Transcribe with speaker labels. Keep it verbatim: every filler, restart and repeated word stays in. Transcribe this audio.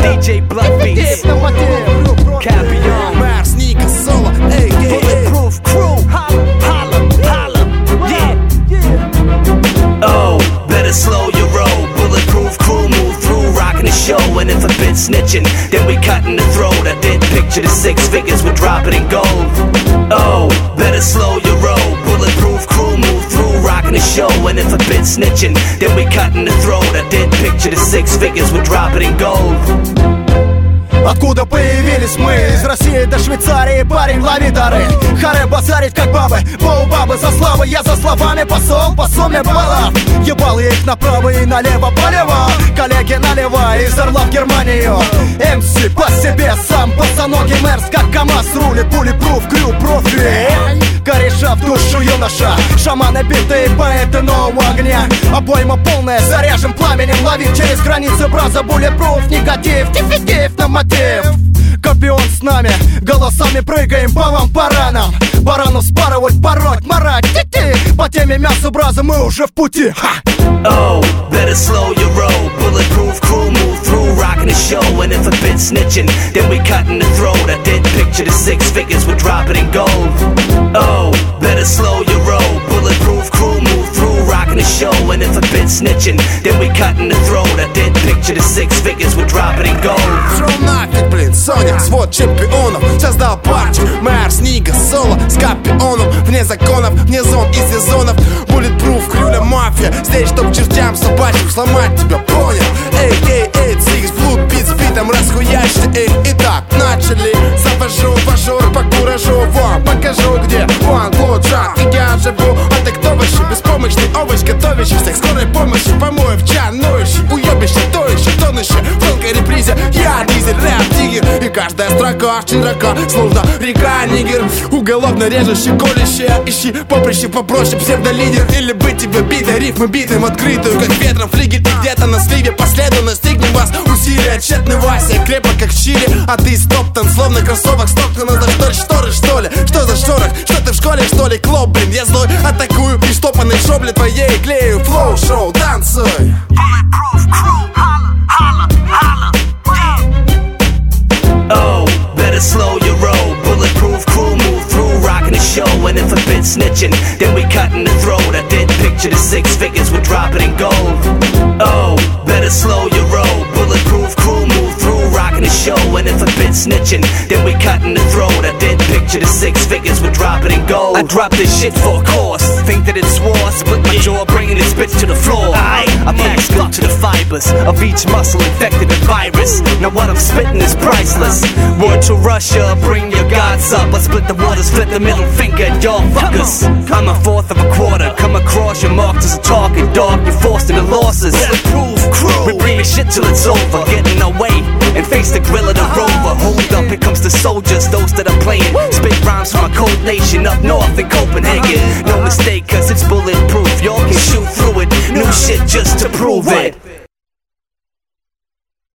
Speaker 1: ди джей Blood Beats, Capion,
Speaker 2: Mars, Nika, Solo, эй, эй, эй.
Speaker 1: Bulletproof Crew, holla, holla, holla, yeah. Oh, better slow your roll. Bulletproof Crew move through, rocking the show. And if a bit snitching, then we cutting the throat. I did picture the six figures, we're dropping in gold. Oh, better slow your roll. Bulletproof Crew move through, rocking the show. And if a bit snitching, then we cutting the throat. I did picture the six figures, we're dropping in gold.
Speaker 3: Откуда появились мы? Из России до Швейцарии, парень, лови дары. Харе базарить как бабы, полбабы за славы. Я за словами посол, по сумме баллов. Ебал я их направо и налево, полево. Коллеги наливай из Орла в Германию. эм си по себе сам, босоногий Мерс, как КамАЗ рулит. Bulletproof Crew профи. Кореша в душу юноша, шаманы битые, поэты нового огня. Обойма полная, заряжен пламенем, ловив через границы браза. Bulletproof, негатив, дефектив на мотив. Копион с нами, голосами прыгаем по вам баранам. Баранов спарывать, пороть, марать, ти-ти. По теме мясу браза мы уже в пути. Ха!
Speaker 1: Oh, better slow your roll. Bulletproof Crew move through, rocking the show. And if a bit snitching, then we cutting the throat. I did picture the six figures, we're dropping in gold. Oh, better slow your roll. Bulletproof Crew move through, rocking the show. And if a bit snitching, then we cutting the throat. I did picture the six figures, we're dropping in gold.
Speaker 2: Шел нафиг, блин, Соня, свод чемпионов. Создал партию, Mars, Nika, Solo с Капионом. Вне законов, вне зон и сезонов. Bulletproof Crew, мафия. Здесь, чтоб чертям собачьим сломать тебя, понял? Эй, эй, эй, Six Blood Beats с битом расхуячься, эй. Итак, начали. Завожу, вожу по куражу. Вам покажу, где One Blood Jump. И я живу, а ты кто вообще? Беспомощный овощ, готовящий всех скорой помощи. Помоев чан, ноющий, уебище, тоище, тонуще. В тонкой репризе я дизель, рэп, тигр. И каждая строка широка, словно река Нигер. Уголовно режущий, колющая. Ищи поприще попроще, псевдолидер. Или быть тебе битой, рифмы битым открытую, как ветром флигель. И где-то на сливе по следу настигнем вас. Усилия тщетный Вася, крепок как чили. А ты стоптан, словно кроссовок стоптана. За что шторы, что ли? Что за шторох? Что ты в школе, что ли? Клоп, блин, я злой, атакую. И штопанной шобле твоей клею. Флоу, шоу, танцуй.
Speaker 1: Bulletproof Crew, holla, holla, holla, yeah. Oh, better slow your roll. Bulletproof Crew move through, rocking the show. And if a bit snitching, then we cutting the throat. I did picture the six figures, we're dropping in gold. Oh, better slow your roll. Bulletproof Crew move through, rocking the show. And if a bit snitching, then we cutting the throat. I did picture the six figures, we're dropping in gold. I dropped this shit for a cause, think that it's war. Split my jaw, bringing this bitch to the floor. I, I'm maxed up to the fibers of each muscle infected with virus. Now what I'm spitting is priceless. Word to Russia, bring your gods up. I split the waters, flip the middle finger at y'all fuckers. I'm a fourth of a quarter, come across, you're marked as a target, dog. You're forced into losses. Bulletproof Crew, we bring this shit till it's over. Get in our way and face the grill of the rover. Hold up, here comes the soldiers, those that are playing. Spit rhymes from my cold nation up north in Copenhagen. No mistake, cause it's bulletproof, y'all can shoot through it. New shit just to prove it.